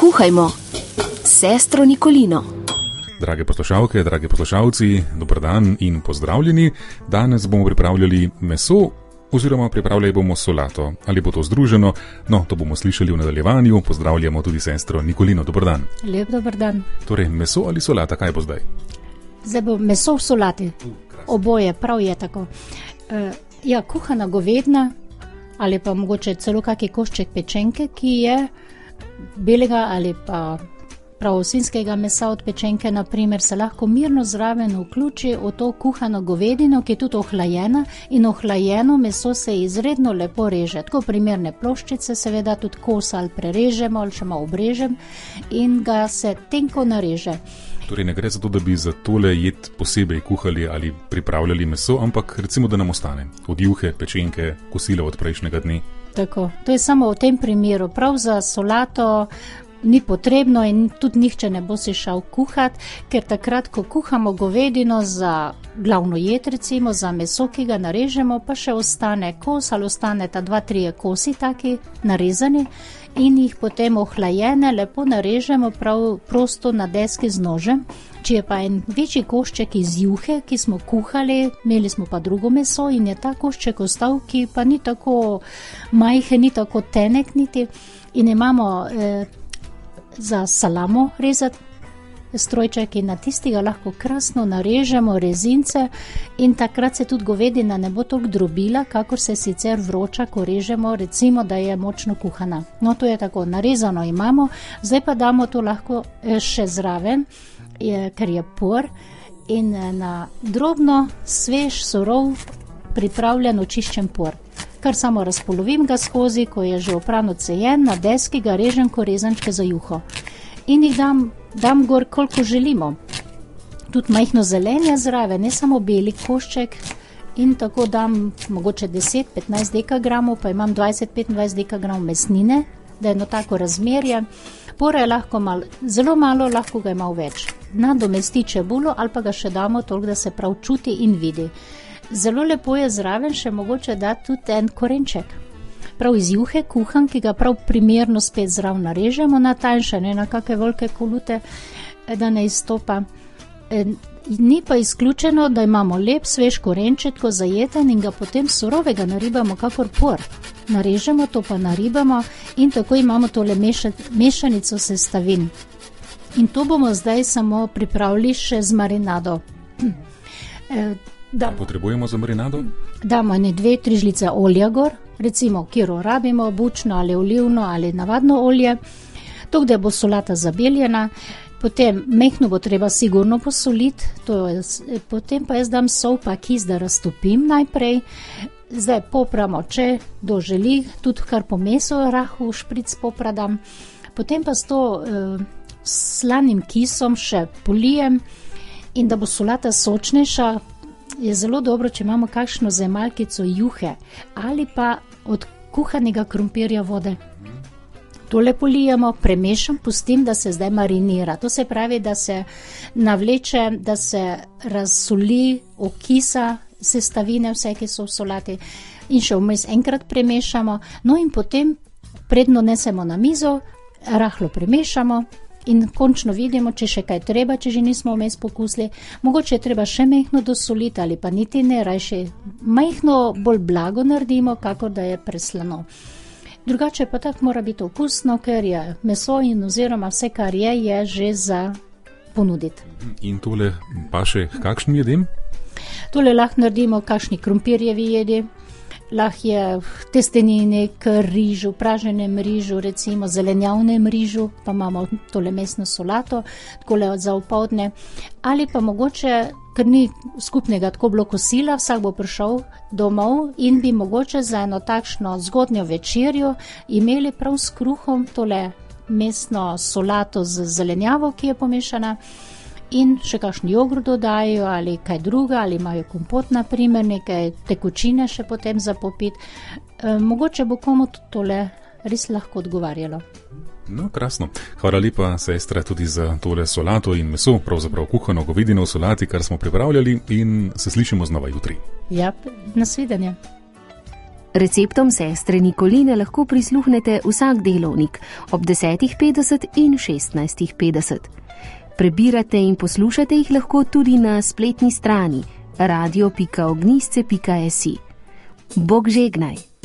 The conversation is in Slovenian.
Kuhajmo s sestro Nikolino. Drage poslušalke, dragi poslušalci, dober dan in pozdravljeni. Danes bomo pripravljali meso oziroma pripravljali bomo solato. Ali bo to združeno? No, to bomo slišali v nadaljevanju. Pozdravljamo tudi sestro Nikolino. Dober dan. Lep dober dan. Torej, meso ali solata, kaj bo zdaj? Zdaj bo meso v solati. Oboje, prav je tako. Kuhana govedna ali pa mogoče celo kakšen košček pečenke, ki je belega ali pa prav svinjskega mesa od pečenke, naprimer, se lahko mirno zraven vključi v to kuhano govedino, ki je tudi ohlajena, in ohlajeno meso se izredno lepo reže. Tako primerne ploščice, seveda tudi kos ali prerežemo ali še malo obrežem in ga se tenko nareže. Torej ne gre za to, da bi za tole jed posebej kuhali ali pripravljali meso, ampak recimo, da nam ostane od juhe, pečenke, kosila od prejšnjega dne. Tako, to je samo v tem primeru. Prav za solato ni potrebno in tudi nihče ne bo si šel kuhati, ker takrat, ko kuhamo govedino za glavno jed, recimo za meso, ki ga narežemo, pa še ostane kos ali ostaneta 2-3 kosi taki narezani in jih potem ohlajene lepo narežemo prav prosto na deski z nožem. Če je pa en večji košček iz juhe, ki smo kuhali, imeli smo pa drugo meso in je ta košček ostal, ki pa ni tako majhen, ni tako tenek niti, in imamo za salamo rezati strojček in na tistega lahko krasno narežemo rezince in takrat se tudi govedina ne bo toliko drobila, kakor se sicer vroča, ko režemo, recimo, da je močno kuhana. No, to je tako, narezano imamo, zdaj pa damo to lahko še zraven, ker je por, in na drobno, svež, surov, pripravljen očiščen por. Kar samo razpolovim ga skozi, ko je že opran odcejen, na deski ga režem ko rezančke za juho. In jih dam gor, koliko želimo. Tudi majhno zelenje zraven, ne samo beli košček, in tako dam mogoče 10-15 dekagramov, pa imam 20-25 dekagramov mesnine, da je eno tako razmerje. Pora je lahko zelo malo, lahko ga je malo več. Nadomesti čebulo ali pa ga še damo toliko, da se prav čuti in vidi. Zelo lepo je zraven še mogoče dati tudi en korenček. Prav iz juhe kuhan, ki ga prav primerno spet zraven narežemo na tanjše, ne na kakve velike kolute, da ne izstopa. Ni pa izključeno, da imamo lep svež korenček zajeten in ga potem surovega naribamo kakor por. Narežemo to pa naribamo in tako imamo tole mešanico sestavin. In to bomo zdaj samo pripravili še z marinado. Potrebujemo za marinado? Damo 2-3 žlice olja gor, recimo, kjero rabimo, bučno ali olivno ali navadno olje, tako da bo solata zabeljena. Potem mehno bo treba sigurno posoliti, potem pa jaz dam sol pa kis, da raztopim najprej. Zdaj popramo, če kdo želi, tudi kar po meso rahu špric popradam. Potem pa s to slanim kisom še polijem, in da bo solata sočnejša, je zelo dobro, če imamo kakšno zemalkico juhe ali pa od kuhanega krompirja vode. Tole polijemo, premešam, pustim, da se zdaj marinira. To se pravi, da se navleče, da se razsoli, okisa sestavine, vse, ki so v solati, in še vmes enkrat premešamo. No in potem, predno nesemo na mizo, rahlo premešamo in končno vidimo, če še kaj treba, če že nismo vmes pokusili. Mogoče je treba še mehno dosoliti ali pa niti ne, rajše majhno bolj blago naredimo, kakor da je preslano. Drugače pa tako mora biti okusno, ker je meso in oziroma vse, kar je že za ponuditi. In tole pa še kakšnim jedem? Tole lahko naredimo kakšni krompirjevi jedi, lahko je testenine k rižu, praženem rižu, recimo zelenjavnem rižu, pa imamo tole mesno solato, takole za opoldne, ali pa mogoče, ker ni skupnega tako bilo kosila, vsak bo prišel domov in bi mogoče za eno takšno zgodnjo večerjo imeli prav s kruhom tole mesno solato z zelenjavo, ki je pomešana, in še kakšen jogurt dodajo ali kaj druga, ali imajo kompot, naprimer, nekaj tekočine še potem za popit. Mogoče bo komu tole res lahko odgovarjalo. No, krasno. Hvala lepa, sestra, tudi za tole solato in meso, pravzaprav kuhano govedino v solati, kar smo pripravljali, in se slišimo znova jutri. Ja, nasvidenje. Receptom sestre Nikoline lahko prisluhnete vsak delovnik ob 10.50 in 16.50. Prebirate in poslušate jih lahko tudi na spletni strani radio.ognisce.si. Bog žegnaj!